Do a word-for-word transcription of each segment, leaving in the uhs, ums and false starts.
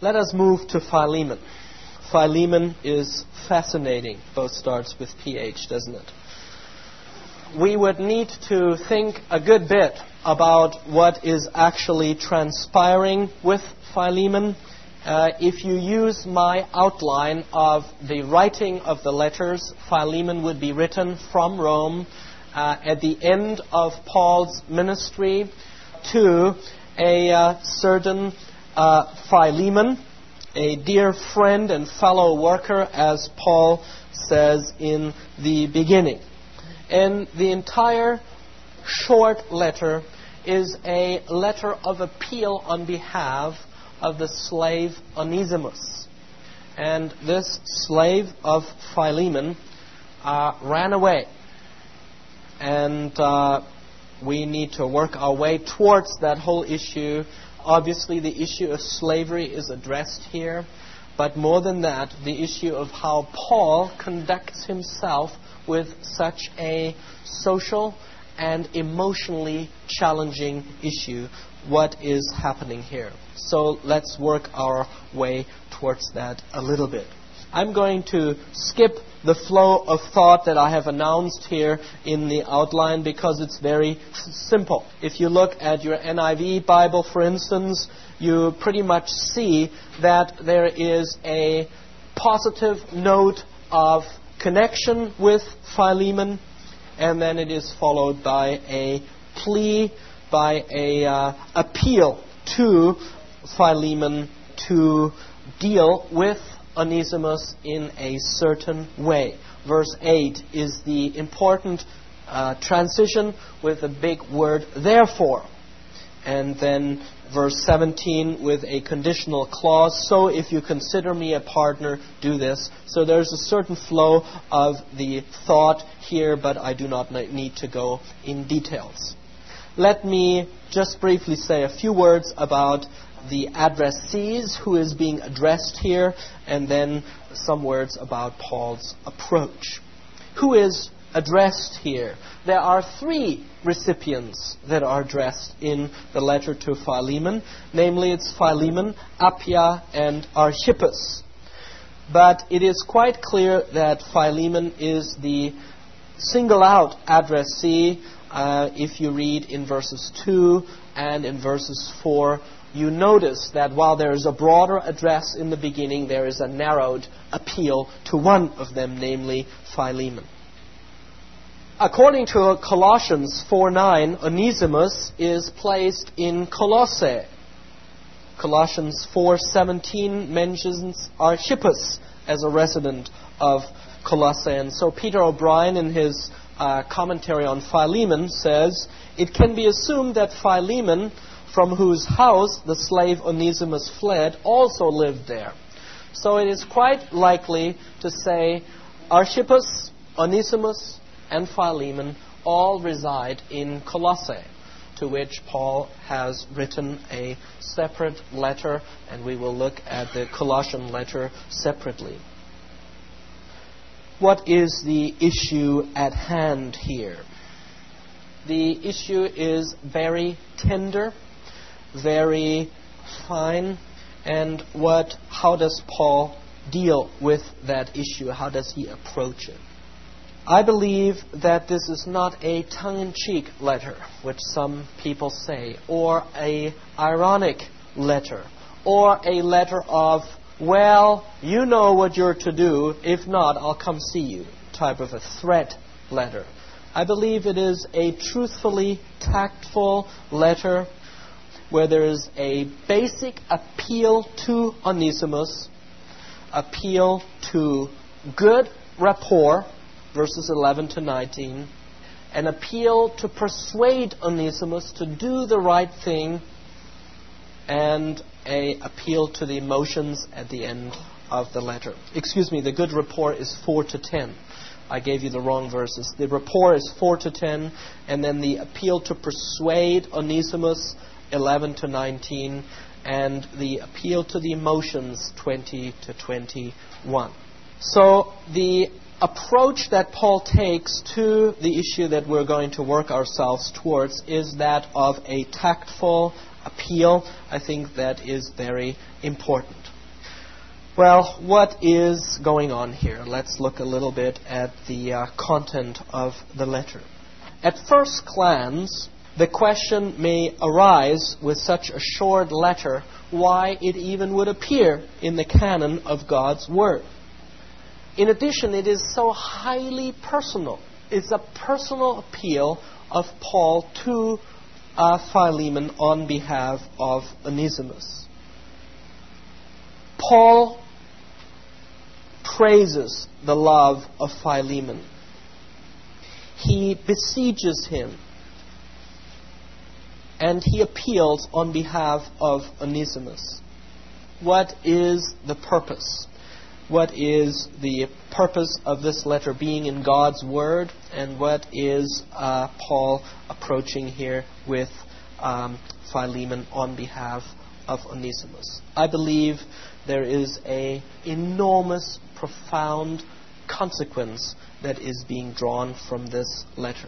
Let us move to Philemon. Philemon is fascinating. Both starts with P H, doesn't it? We would need to think a good bit about what is actually transpiring with Philemon. Uh, if you use my outline of the writing of the letters, Philemon would be written from Rome uh, at the end of Paul's ministry to a uh, certain uh, Philemon, a dear friend and fellow worker, as Paul says in the beginning. And the entire short letter is a letter of appeal on behalf of the slave Onesimus. And this slave of Philemon uh, ran away. And uh, we need to work our way towards that whole issue. Obviously, the issue of slavery is addressed here. But more than that, the issue of how Paul conducts himself with such a social and emotionally challenging issue. What is happening here? So let's work our way towards that a little bit. I'm going to skip the flow of thought that I have announced here in the outline because it's very simple. If you look at your N I V Bible, for instance, you pretty much see that there is a positive note of connection with Philemon, and then it is followed by a plea, by a uh, appeal to Philemon to deal with Onesimus in a certain way. Verse eight is the important uh, transition with the big word therefore. And then verse seventeen with a conditional clause. So if you consider me a partner, do this. So there's a certain flow of the thought here, but I do not need to go in details. Let me just briefly say a few words about the addressees, who is being addressed here, and then some words about Paul's approach. Who is addressed here? There are three recipients that are addressed in the letter to Philemon. Namely, it's Philemon, Appia, and Archippus. But it is quite clear that Philemon is the single-out addressee. Uh, if you read in verses two and in verses four, you notice that while there is a broader address in the beginning, there is a narrowed appeal to one of them, namely Philemon. According to Colossians four nine, Onesimus is placed in Colossae. Colossians four seventeen mentions Archippus as a resident of Colossae. And so Peter O'Brien, in his uh, commentary on Philemon, says, it can be assumed that Philemon, from whose house the slave Onesimus fled, also lived there. So it is quite likely to say Archippus, Onesimus, and Philemon all reside in Colossae, to which Paul has written a separate letter, and we will look at the Colossian letter separately. What is the issue at hand here? The issue is very tender, very fine, and what? How does Paul deal with that issue? How does he approach it? I believe that this is not a tongue-in-cheek letter, which some people say, or a ironic letter, or a letter of, well, you know what you're to do, if not, I'll come see you, type of a threat letter. I believe it is a truthfully tactful letter where there is a basic appeal to Onesimus, appeal to good rapport, verses eleven to nineteen, an appeal to persuade Onesimus to do the right thing, and an appeal to the emotions at the end of the letter. Excuse me, the good rapport is four to ten. I gave you the wrong verses. The rapport is four to ten, and then the appeal to persuade Onesimus, eleven to nineteen, and the appeal to the emotions, twenty to twenty-one. So the approach that Paul takes to the issue that we're going to work ourselves towards is that of a tactful appeal, I think that is very important. Well, what is going on here? Let's look a little bit at the uh, content of the letter. At first glance, the question may arise with such a short letter why it even would appear in the canon of God's Word. In addition, it is so highly personal. It's a personal appeal of Paul to uh, Philemon on behalf of Onesimus. Paul praises the love of Philemon. He besieges him, and he appeals on behalf of Onesimus. What is the purpose? What is the purpose of this letter being in God's Word, and what is uh, Paul approaching here with um, Philemon on behalf of Onesimus? I believe there is an enormous, profound consequence that is being drawn from this letter.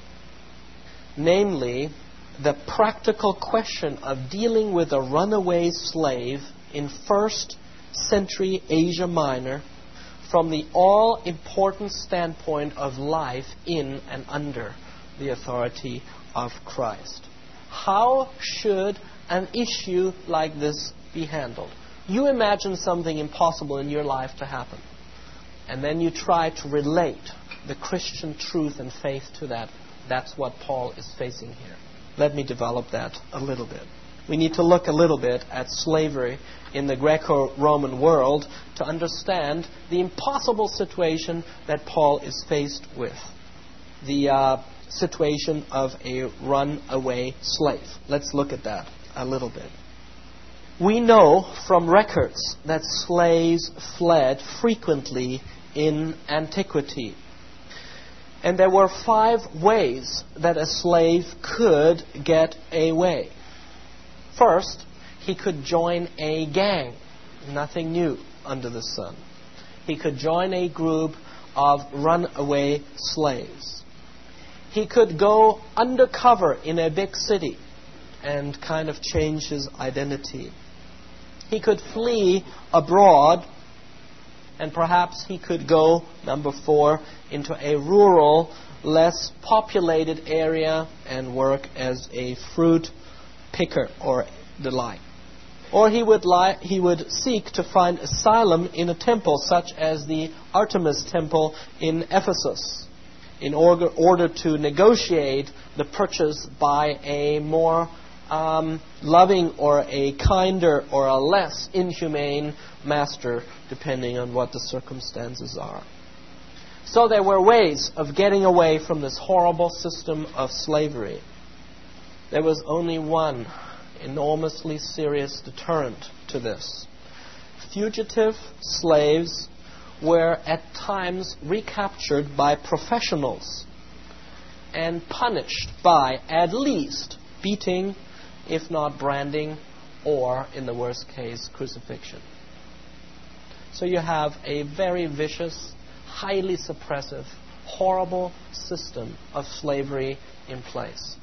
Namely, the practical question of dealing with a runaway slave in first century Asia Minor from the all-important standpoint of life in and under the authority of Christ. How should an issue like this be handled? You imagine something impossible in your life to happen, and then you try to relate the Christian truth and faith to that. That's what Paul is facing here. Let me develop that a little bit. We need to look a little bit at slavery in the Greco-Roman world to understand the impossible situation that Paul is faced with. The uh, situation of a runaway slave. Let's look at that a little bit. We know from records that slaves fled frequently in antiquity. And there were five ways that a slave could get away. First, he could join a gang. Nothing new under the sun. He could join a group of runaway slaves. He could go undercover in a big city and kind of change his identity. He could flee abroad, and perhaps he could go, number four, into a rural, less populated area and work as a fruit picker or the like. Or he would li- he would seek to find asylum in a temple such as the Artemis temple in Ephesus in order, order to negotiate the purchase by a more um, loving or a kinder or a less inhumane master, depending on what the circumstances are. So there were ways of getting away from this horrible system of slavery. There was only one enormously serious deterrent to this. Fugitive slaves were at times recaptured by professionals and punished by at least beating, if not branding, or, in the worst case, crucifixion. So you have a very vicious, highly suppressive, horrible system of slavery in place.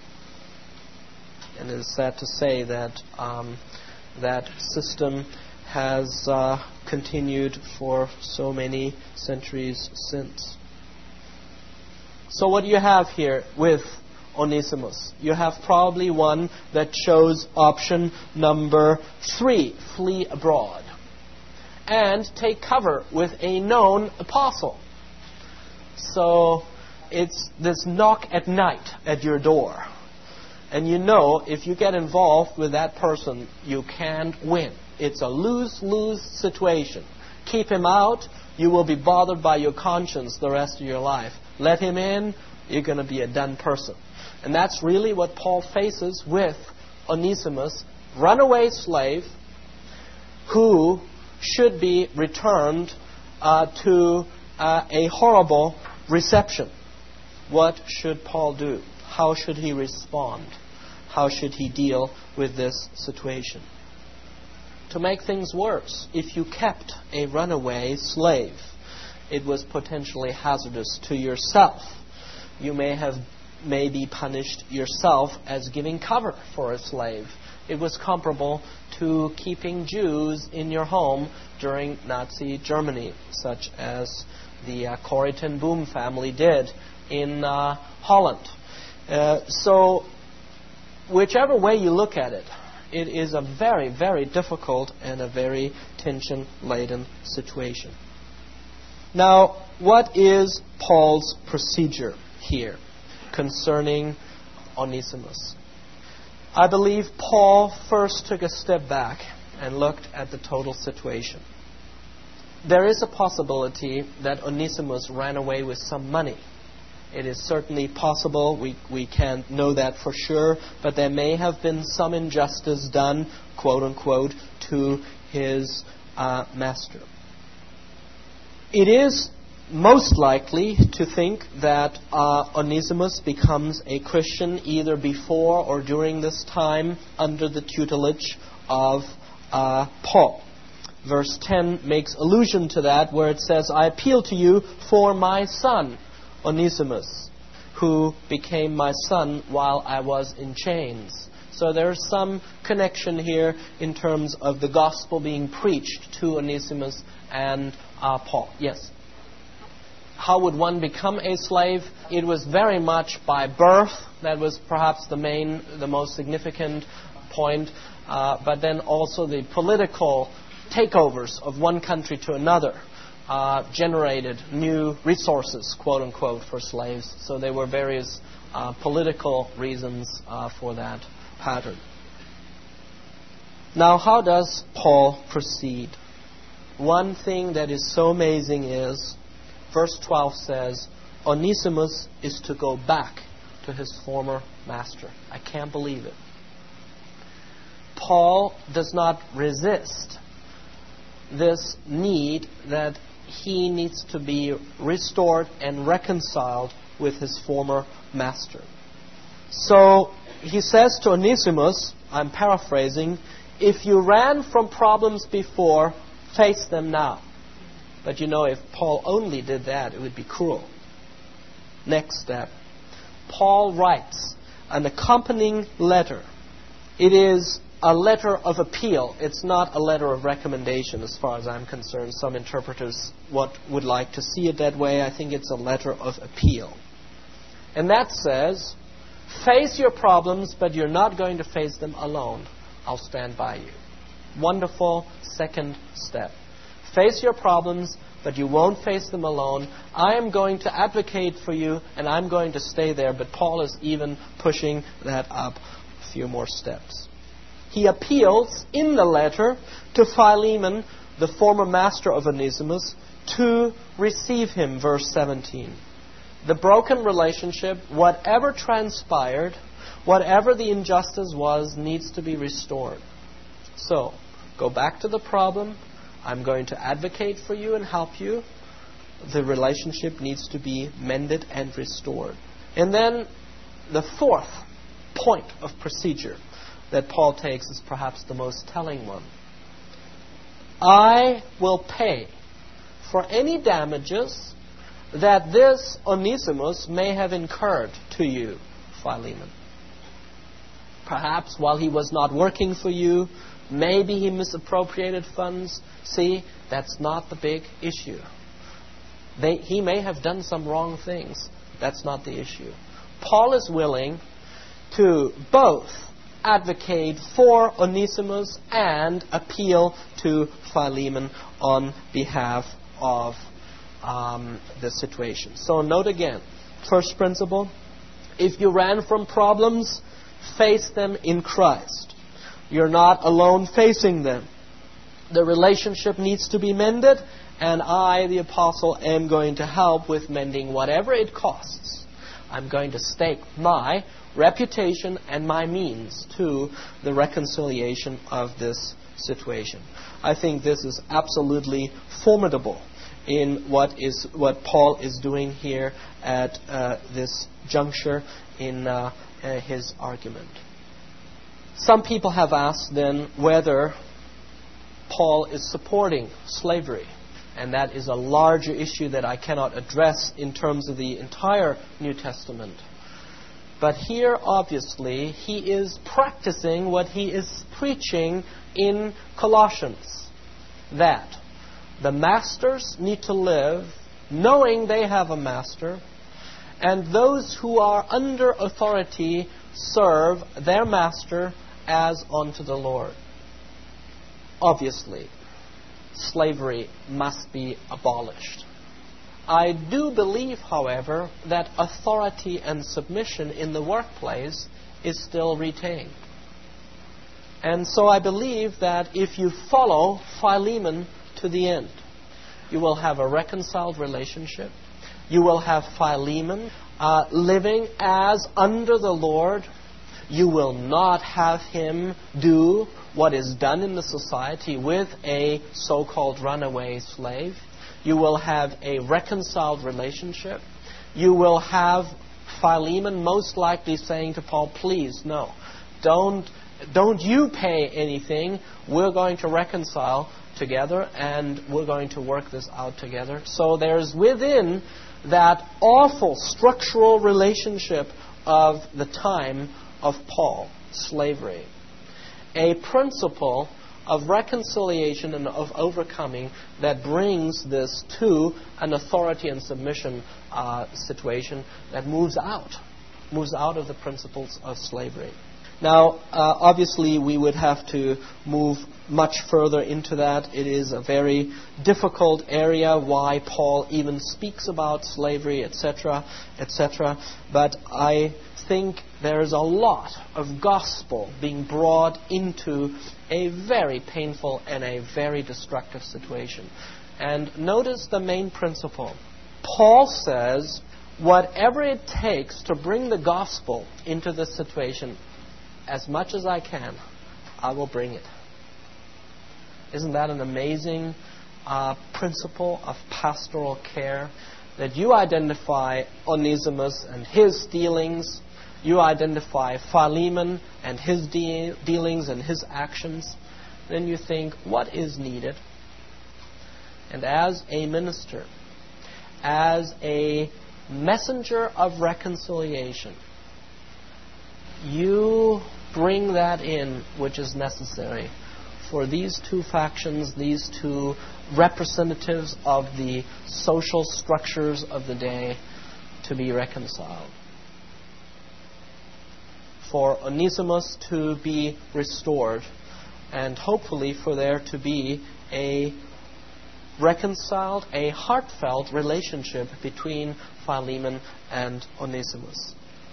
And it is sad to say that um, that system has uh, continued for so many centuries since. So what do you have here with Onesimus? You have probably one that chose option number three, flee abroad, and take cover with a known apostle. So it's this knock at night at your door. And you know, if you get involved with that person, you can't win. It's a lose-lose situation. Keep him out, you will be bothered by your conscience the rest of your life. Let him in, you're going to be a done person. And that's really what Paul faces with Onesimus, runaway slave, who should be returned uh, to uh, a horrible reception. What should Paul do? How should he respond? How should he deal with this situation? To make things worse, if you kept a runaway slave, it was potentially hazardous to yourself. You may have may be punished yourself as giving cover for a slave. It was comparable to keeping Jews in your home during Nazi Germany, such as the uh, Corrie ten Boom family did in uh, Holland. Uh, so, whichever way you look at it, it is a very, very difficult and a very tension-laden situation. Now, what is Paul's procedure here concerning Onesimus? I believe Paul first took a step back and looked at the total situation. There is a possibility that Onesimus ran away with some money. It is certainly possible. We, we can't know that for sure. But there may have been some injustice done, quote unquote, to his uh, master. It is most likely to think that uh, Onesimus becomes a Christian either before or during this time under the tutelage of uh, Paul. Verse ten makes allusion to that, where it says, I appeal to you for my son, Onesimus, who became my son while I was in chains. So there's some connection here in terms of the gospel being preached to Onesimus and uh, Paul. Yes? How would one become a slave? It was very much by birth. That was perhaps the main, the most significant point. Uh, but then also the political takeovers of one country to another uh, generated new resources, quote unquote, for slaves. So there were various uh, political reasons uh, for that pattern. Now, how does Paul proceed? One thing that is so amazing is, verse twelve says, Onesimus is to go back to his former master. I can't believe it. Paul does not resist this need that he needs to be restored and reconciled with his former master. So he says to Onesimus, I'm paraphrasing, if you ran from problems before, face them now. But you know, if Paul only did that, it would be cruel. Next step. Paul writes an accompanying letter. It is a letter of appeal. It's not a letter of recommendation as far as I'm concerned. Some interpreters what, would like to see it that way. I think it's a letter of appeal. And that says, face your problems, but you're not going to face them alone. I'll stand by you. Wonderful second step. Face your problems, but you won't face them alone. I am going to advocate for you, and I'm going to stay there. But Paul is even pushing that up a few more steps. He appeals in the letter to Philemon, the former master of Onesimus, to receive him, verse seventeen. The broken relationship, whatever transpired, whatever the injustice was, needs to be restored. So, go back to the problem. I'm going to advocate for you and help you. The relationship needs to be mended and restored. And then the fourth point of procedure that Paul takes is perhaps the most telling one. I will pay for any damages that this Onesimus may have incurred to you, Philemon. Perhaps while he was not working for you, maybe he misappropriated funds. See, that's not the big issue. They, he may have done some wrong things. That's not the issue. Paul is willing to both advocate for Onesimus and appeal to Philemon on behalf of um, the situation. So note again, first principle, if you ran from problems, face them in Christ. You're not alone facing them. The relationship needs to be mended, and I, the apostle, am going to help with mending whatever it costs. I'm going to stake my reputation and my means to the reconciliation of this situation. I think this is absolutely formidable in what is what Paul is doing here at uh, this juncture in uh, uh, his argument. Some people have asked then whether Paul is supporting slavery. And that is a larger issue that I cannot address in terms of the entire New Testament. But here, obviously, he is practicing what he is preaching in Colossians. That the masters need to live knowing they have a master, and those who are under authority serve their master as unto the Lord. Obviously, slavery must be abolished. I do believe, however, that authority and submission in the workplace is still retained. And so I believe that if you follow Philemon to the end, you will have a reconciled relationship. You will have Philemon uh, living as under the Lord. You will not have him do what is done in the society with a so-called runaway slave. You will have a reconciled relationship. You will have Philemon most likely saying to Paul, please, no, don't, don't you pay anything. We're going to reconcile together and we're going to work this out together. So there's within that awful structural relationship of the time of Paul, slavery, a principle of reconciliation and of overcoming that brings this to an authority and submission uh, situation that moves out, moves out of the principles of slavery. Now, uh, obviously, we would have to move much further into that. It is a very difficult area why Paul even speaks about slavery, et cetera, et cetera. But I think there is a lot of gospel being brought into a very painful and a very destructive situation. And notice the main principle. Paul says, whatever it takes to bring the gospel into this situation, as much as I can, I will bring it. Isn't that an amazing uh, principle of pastoral care? That you identify Onesimus and his dealings, you identify Philemon and his de- dealings and his actions, then you think, what is needed? And as a minister, as a messenger of reconciliation, you bring that in which is necessary for these two factions, these two representatives of the social structures of the day to be reconciled. For Onesimus to be restored, and hopefully for there to be a reconciled, a heartfelt relationship between Philemon and Onesimus.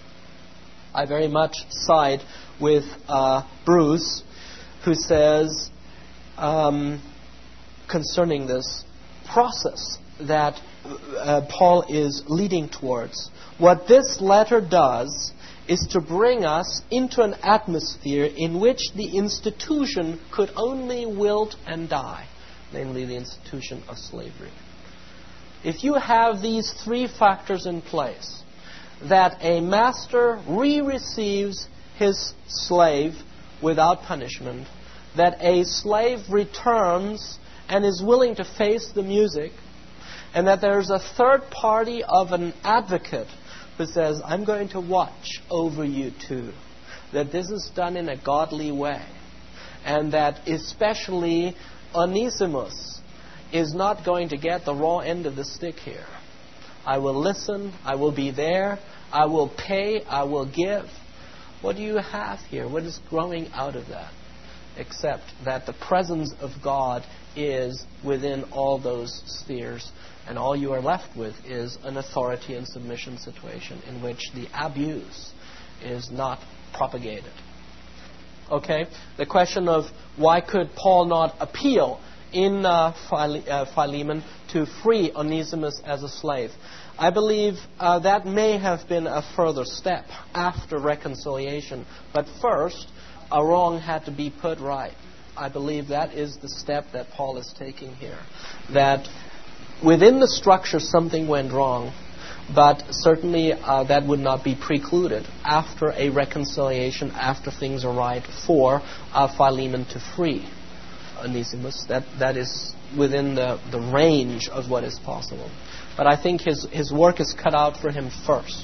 I very much side with uh, Bruce, who says um, concerning this process that uh, Paul is leading towards, what this letter does is to bring us into an atmosphere in which the institution could only wilt and die, namely the institution of slavery. If you have these three factors in place, that a master re-receives his slave without punishment, that a slave returns and is willing to face the music, and that there's a third party of an advocate who says, I'm going to watch over you too, that this is done in a godly way, and that especially Onesimus is not going to get the raw end of the stick here. I will listen, I will be there, I will pay, I will give. What do you have here? What is growing out of that? Except that the presence of God is within all those spheres, and all you are left with is an authority and submission situation in which the abuse is not propagated. Okay? The question of why could Paul not appeal in uh, Phile- uh, Philemon to free Onesimus as a slave? I believe uh, that may have been a further step after reconciliation. But first, a wrong had to be put right. I believe that is the step that Paul is taking here. That within the structure something went wrong, but certainly uh, that would not be precluded after a reconciliation, after things are right, for uh, Philemon to free Onesimus. That, that is within the, the range of what is possible. But I think his, his work is cut out for him first.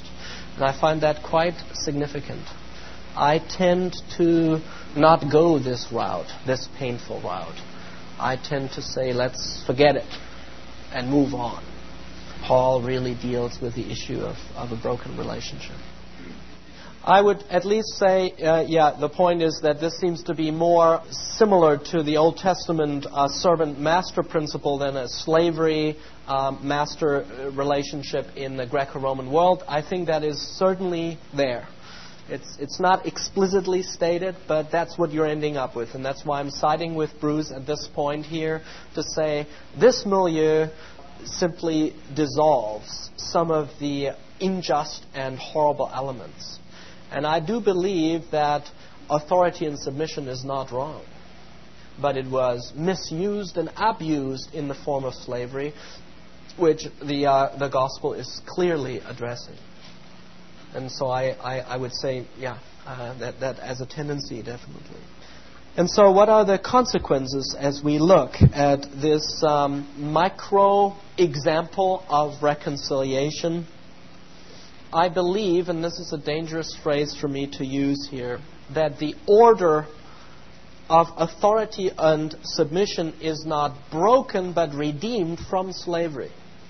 And I find that quite significant. I tend to not go this route, this painful route. I tend to say, let's forget it and move on. Paul really deals with the issue of, of a broken relationship. I would at least say, uh, yeah, the point is that this seems to be more similar to the Old Testament uh, servant-master principle than a slavery um, master relationship in the Greco-Roman world. I think that is certainly there. It's it's not explicitly stated, but that's what you're ending up with. And that's why I'm siding with Bruce at this point here to say this milieu simply dissolves some of the unjust and horrible elements. And I do believe that authority and submission is not wrong. But it was misused and abused in the form of slavery, which the uh, the gospel is clearly addressing. And so I, I, I would say, yeah, uh, that, that as a tendency, definitely. And so what are the consequences as we look at this um, micro example of reconciliation? I believe, and this is a dangerous phrase for me to use here, that the order of authority and submission is not broken but redeemed from slavery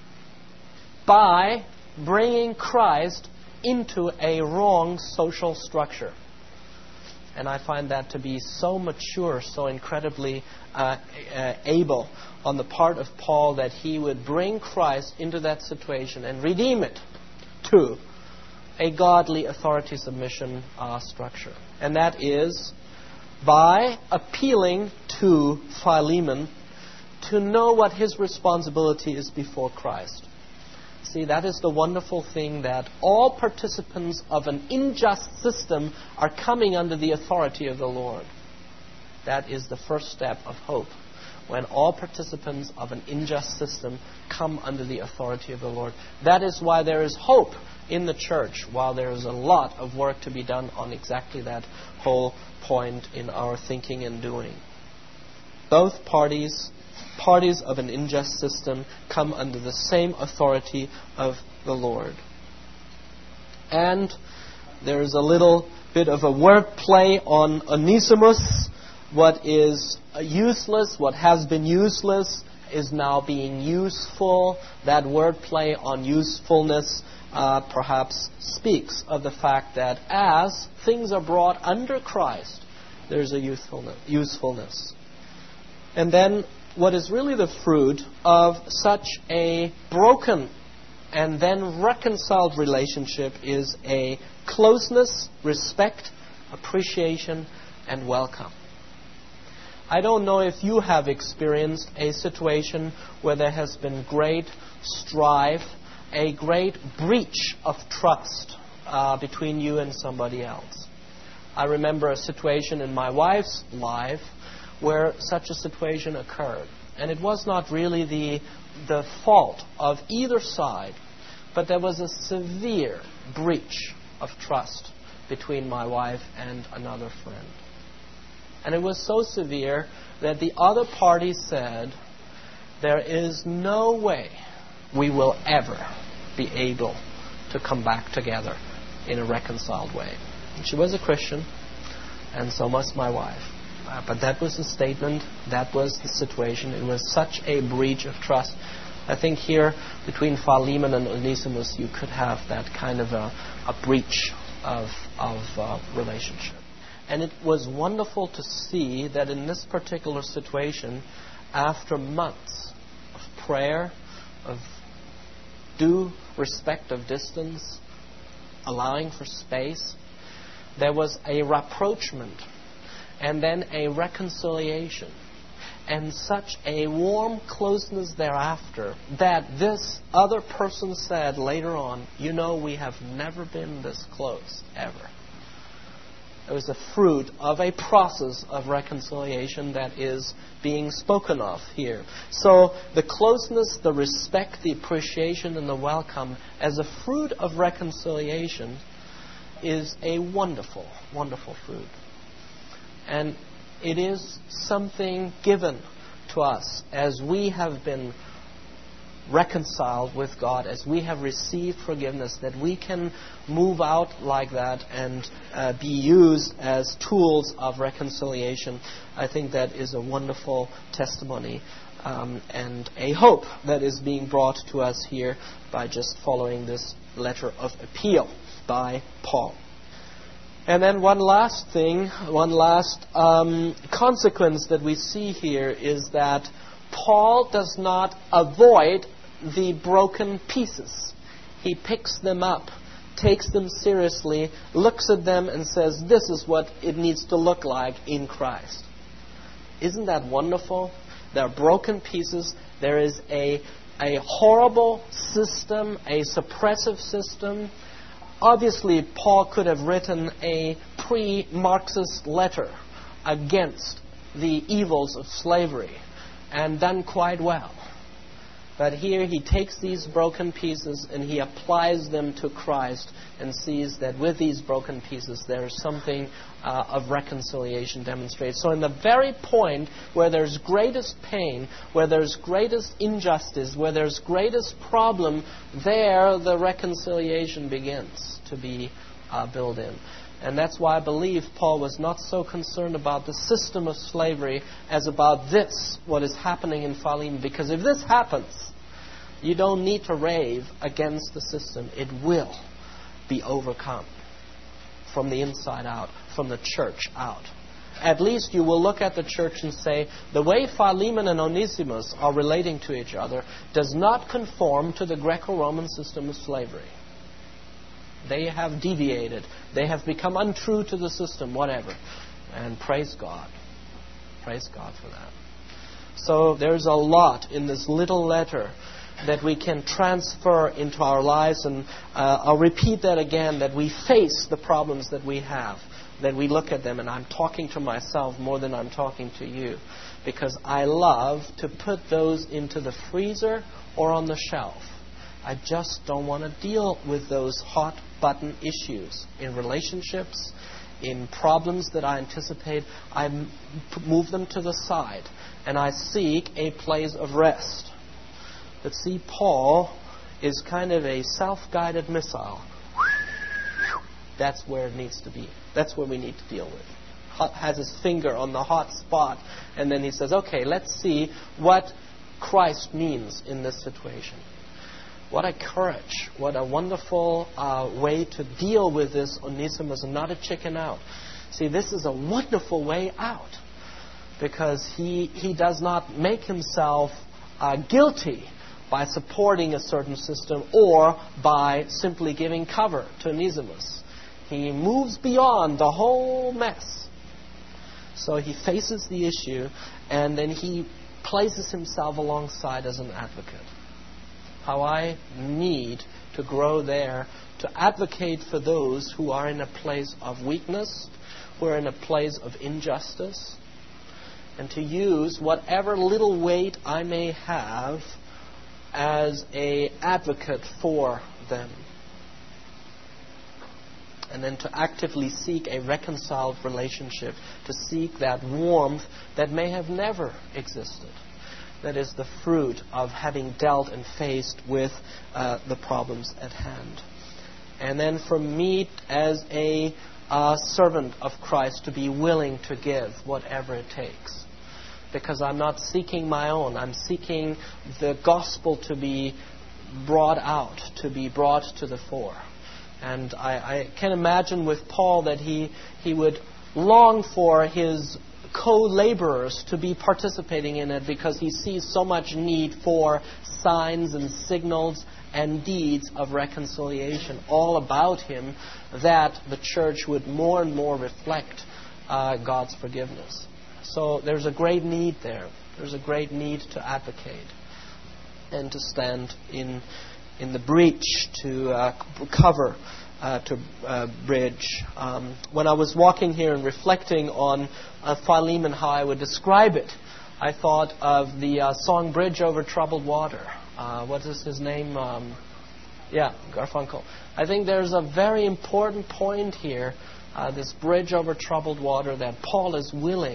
by bringing Christ into a wrong social structure. And I find that to be so mature, so incredibly uh, uh, able on the part of Paul that he would bring Christ into that situation and redeem it to a godly authority submission uh, structure. And that is by appealing to Philemon to know what his responsibility is before Christ. See, that is the wonderful thing, that all participants of an unjust system are coming under the authority of the Lord. That is the first step of hope, when all participants of an unjust system come under the authority of the Lord. That is why there is hope in the church, while there is a lot of work to be done on exactly that whole point in our thinking and doing. Both parties Parties of an unjust system come under the same authority of the Lord. And there is a little bit of a word play on Onesimus. What is useless, what has been useless, is now being useful. That word play on usefulness uh, perhaps speaks of the fact that as things are brought under Christ, there's a usefulness. usefulness. And then what is really the fruit of such a broken and then reconciled relationship is a closeness, respect, appreciation, and welcome. I don't know if you have experienced a situation where there has been great strife, a great breach of trust uh, between you and somebody else. I remember a situation in my wife's life where such a situation occurred. And it was not really the, the fault of either side, but there was a severe breach of trust between my wife and another friend. And it was so severe that the other party said, there is no way we will ever be able to come back together in a reconciled way. And she was a Christian, and so was my wife. Uh, but that was the statement, that was the situation. It was such a breach of trust. I think here, between Philemon and Onesimus, you could have that kind of a, a breach of, of uh, relationship. And it was wonderful to see that in this particular situation, after months of prayer, of due respect of distance, allowing for space, there was a rapprochement and then a reconciliation, and such a warm closeness thereafter that this other person said later on, you know, we have never been this close, ever. It was a fruit of a process of reconciliation that is being spoken of here. So the closeness, the respect, the appreciation, and the welcome as a fruit of reconciliation is a wonderful, wonderful fruit. And it is something given to us as we have been reconciled with God, as we have received forgiveness, that we can move out like that and uh, be used as tools of reconciliation. I think that is a wonderful testimony um, and a hope that is being brought to us here by just following this letter of appeal by Paul. And then one last thing, one last um, consequence that we see here is that Paul does not avoid the broken pieces. He picks them up, takes them seriously, looks at them and says, this is what it needs to look like in Christ. Isn't that wonderful? There are broken pieces. There is a, a horrible system, a suppressive system. Obviously, Paul could have written a pre-Marxist letter against the evils of slavery and done quite well. But here he takes these broken pieces and he applies them to Christ and sees that with these broken pieces there is something uh, of reconciliation demonstrated. So in the very point where there's greatest pain, where there's greatest injustice, where there's greatest problem, there the reconciliation begins to be uh, built in. And that's why I believe Paul was not so concerned about the system of slavery as about this, what is happening in Philemon. Because if this happens, you don't need to rave against the system. It will be overcome from the inside out, from the church out. At least you will look at the church and say, the way Philemon and Onesimus are relating to each other does not conform to the Greco-Roman system of slavery. They have deviated. They have become untrue to the system, whatever. And praise God. Praise God for that. So there's a lot in this little letter that we can transfer into our lives. And uh, I'll repeat that again, that we face the problems that we have, that we look at them. And I'm talking to myself more than I'm talking to you, because I love to put those into the freezer or on the shelf. I just don't want to deal with those hot button issues in relationships, in problems that I anticipate. I m- move them to the side and I seek a place of rest. But see, Paul is kind of a self-guided missile. That's where it needs to be. That's where we need to deal with. Hot, has his finger on the hot spot, and then he says, okay, let's see what Christ means in this situation. What a courage. What a wonderful uh, way to deal with this Onesimus and not to chicken out. See, this is a wonderful way out, because he, he does not make himself uh, guilty by supporting a certain system or by simply giving cover to Onesimus. He moves beyond the whole mess. So he faces the issue and then he places himself alongside as an advocate. How I need to grow there to advocate for those who are in a place of weakness, who are in a place of injustice, and to use whatever little weight I may have as an advocate for them. And then to actively seek a reconciled relationship, to seek that warmth that may have never existed. That is the fruit of having dealt and faced with uh, the problems at hand. And then for me as a uh, servant of Christ, to be willing to give whatever it takes. Because I'm not seeking my own. I'm seeking the gospel to be brought out, to be brought to the fore. And I, I can imagine with Paul that he, he would long for his co-laborers to be participating in it, because he sees so much need for signs and signals and deeds of reconciliation all about him, that the church would more and more reflect uh, God's forgiveness. So there's a great need there. There's a great need to advocate and to stand in in the breach, to uh, cover, uh, to uh, bridge. Um, when I was walking here and reflecting on uh, Philemon, how I would describe it, I thought of the uh, song Bridge Over Troubled Water. Uh, what is his name? Um, yeah, Garfunkel. I think there's a very important point here, uh, this bridge over troubled water, that Paul is willing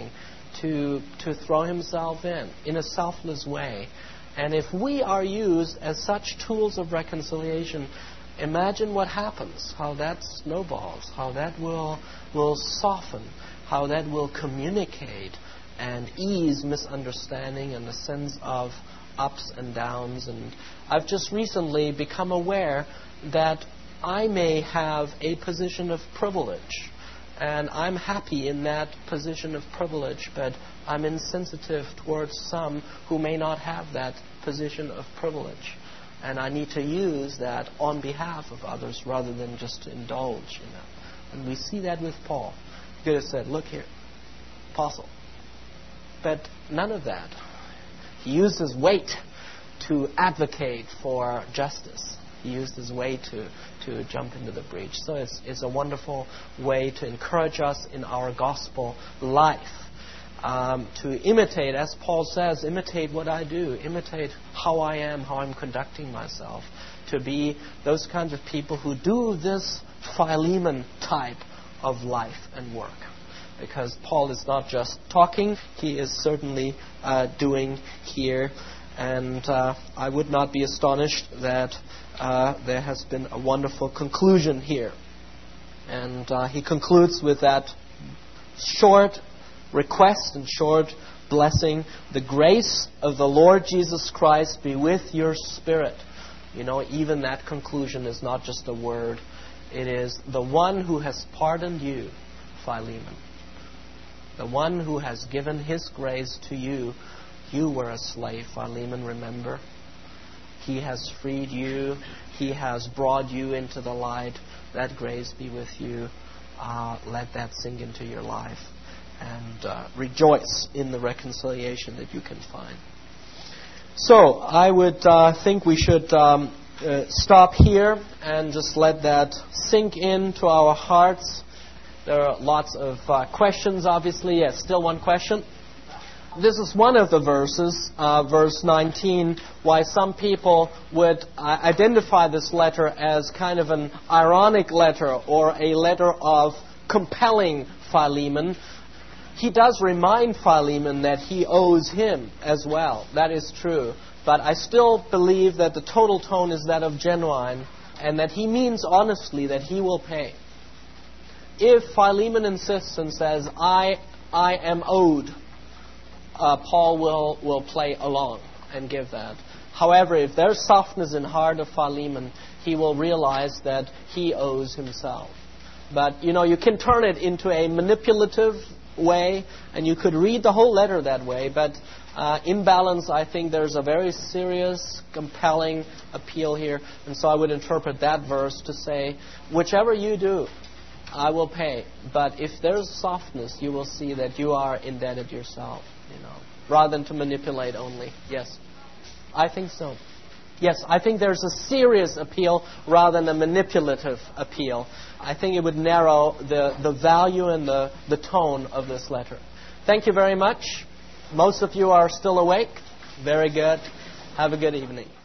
to, to throw himself in, in a selfless way. And if we are used as such tools of reconciliation, imagine what happens, how that snowballs, how that will, will soften, how that will communicate and ease misunderstanding and the sense of ups and downs. And I've just recently become aware that I may have a position of privilege, and I'm happy in that position of privilege, but I'm insensitive towards some who may not have that position of privilege. And I need to use that on behalf of others rather than just to indulge in that. And we see that with Paul. He could have said, look here, apostle. But none of that. He used his weight to advocate for justice. He used his weight to, to jump into the breach. So it's, it's a wonderful way to encourage us in our gospel life. Um, to imitate, as Paul says, imitate what I do. Imitate how I am, how I'm conducting myself. To be those kinds of people who do this Philemon type of life and work. Because Paul is not just talking, he is certainly uh, doing here. And uh, I would not be astonished that uh, there has been a wonderful conclusion here. And uh, he concludes with that short request and short blessing. The grace of the Lord Jesus Christ be with your spirit. You know, even that conclusion is not just a word. It is the one who has pardoned you, Philemon. The one who has given his grace to you. You were a slave, Philemon, remember? He has freed you. He has brought you into the light. That grace be with you. Uh, let that sink into your life. And uh, rejoice in the reconciliation that you can find. So, I would uh, think we should um, uh, stop here and just let that sink into our hearts. There are lots of uh, questions, obviously. Yes, still one question. This is one of the verses, uh, verse nineteen, why some people would uh, identify this letter as kind of an ironic letter or a letter of compelling Philemon. He does remind Philemon that he owes him as well. That is true. But I still believe that the total tone is that of genuine and that he means honestly that he will pay. If Philemon insists and says, I I am owed, uh, Paul will, will play along and give that. However, if there's softness in heart of Philemon, he will realize that he owes himself. But, you know, you can turn it into a manipulative way, and you could read the whole letter that way, but uh, in balance, I think there's a very serious, compelling appeal here, and so I would interpret that verse to say, whichever you do, I will pay. But if there's softness, you will see that you are indebted yourself, you know, rather than to manipulate only. Yes, I think so. Yes, I think there's a serious appeal rather than a manipulative appeal. I think it would narrow the, the value and the, the tone of this letter. Thank you very much. Most of you are still awake. Very good. Have a good evening.